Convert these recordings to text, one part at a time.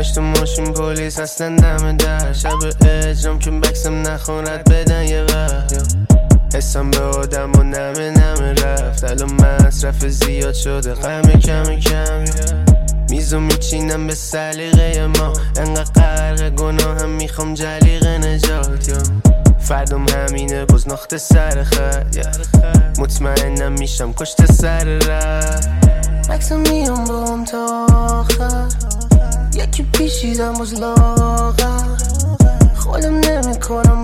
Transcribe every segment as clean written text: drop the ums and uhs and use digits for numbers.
همش تو ماشین پلیس اصلا دم در شب اجرام که بکسم نخوند بدن یه وقت حسم به آدم و نمه رفت الان مصرف زیاد شده غم کم میزو میچینم به سلیقه ما انقدر غرق گناه هم میخوام جلیق نجات فردم همینه باز ناخته سر خط مطمئنم میشم کشت سر رفت مکسم میام با هم تا آخر یکی پیشیدم باز لاغر خودم نمی کنم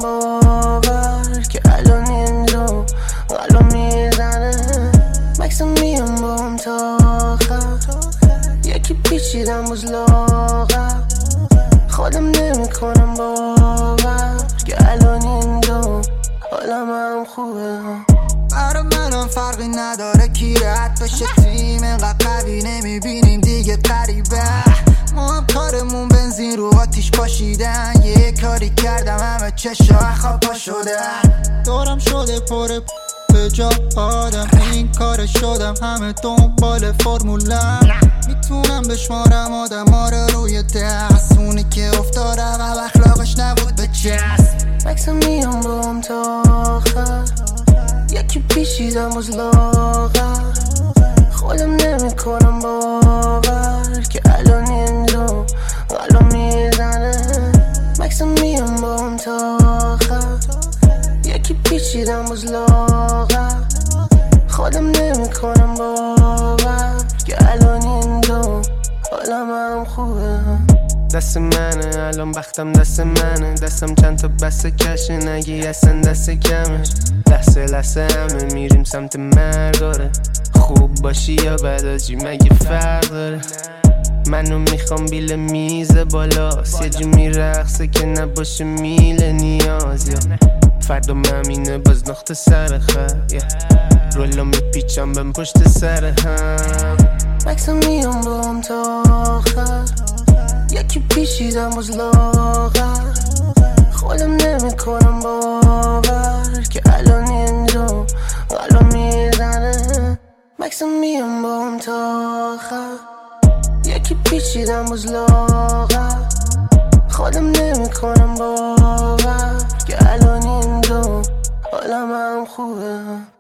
باور که الان اینجا قلبم میزنه مکسم میام با هم تا آخر یکی پیچیدم باز لاغر خودم نمی کنم باور که الان اینجا حالم هم خوبه برا منم فرقی نداره کی رد بشه تیم انقدر قوی نمیبینیم دیگه قریبه ما هم کارمون بنزین رو آتیش پاشیدن یه کاری کردم همه چشا خواب پا شدن دورم شده پر به جا آدم این کار شدم همه دنبال فرمولم میتونم بشمارم آدم ها رو روی دست اونی که افتادم و اخلاقش نبود به چست مکسم میام با هم تا آخر یکی پیشیدم از لاغر خودم نمی کنم باور که الان اینجا قلبم میزنه مکسم میام با هم تا آخر یکی پیچیدم از لاغر خودم نمی کنم باور که الان اینجا حالم هم خوبه دست منه الان بختم دست منه دستم چند تا بسته کشه نگی اصلا دست کمه لحظه همه میریم سمت مرگاره خوب باشی یا بداجی مگه فرق داره منو میخوام بیل میز بالاست یه جو میرقصه که نباشه میل نیاز یا فردم همینه باز ناخته سر خط رولو میپیچم بهم پشت سر هم مکسم میام با هم تا آخر یکی پیشیدم از لاغر خودم نمی کنم باور که الان اینجا قلبم میزنه مکسم میام با هم تا آخر یکی پیچیدم از لاغر خودم نمی کنم باور که الان اینجا حالم هم خوبه